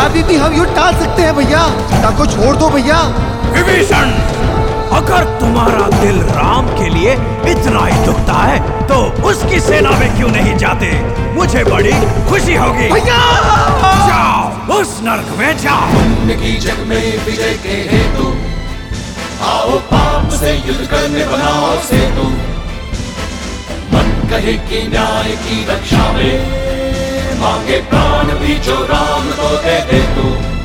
अभी भी हम युद्ध टाल सकते हैं भैया, सीता को छोड़ दो भैया। विभीषण, अगर तुम्हारा दिल राम के लिए इतना ही दुखता है तो उसकी सेना में क्यों नहीं जाते? मुझे बड़ी खुशी होगी। भैया जाओ उस नर्क में जाओ। पुण्य की जग में विजय के हेतु आओ पाप से युद्ध करने बनाओ सेतु। मन कहे कि न्याय की रक्षा में मांगे प्राण भी जो राम को दे दे तू।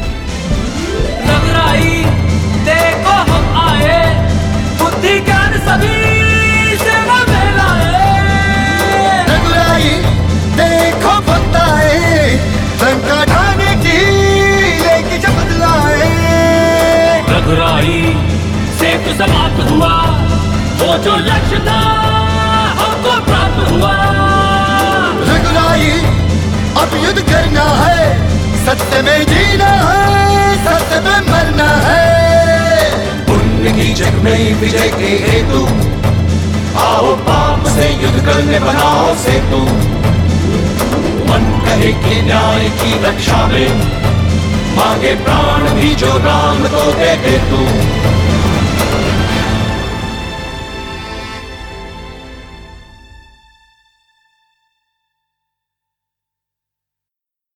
रघुराई देखो हम आए, बुद्धि ज्ञान सभी सेना में लाए। रघुराई देखो भक्त आए, लंका ढाने की लेके शपथ लाए। रघुराई से तो समाप्त हुआ वो जो लक्ष्य था हमको प्राप्त हुआ। रघुराई अब युद्ध करना है, सत्य में जीना है, सत्य में मरना है। पुण्य की जग में विजय के हेतु आओ पाप से युद्ध करने बनाओ सेतु। मन कहे कि न्याय की रक्षा में मांगे प्राण भी जो राम को दे दे तू।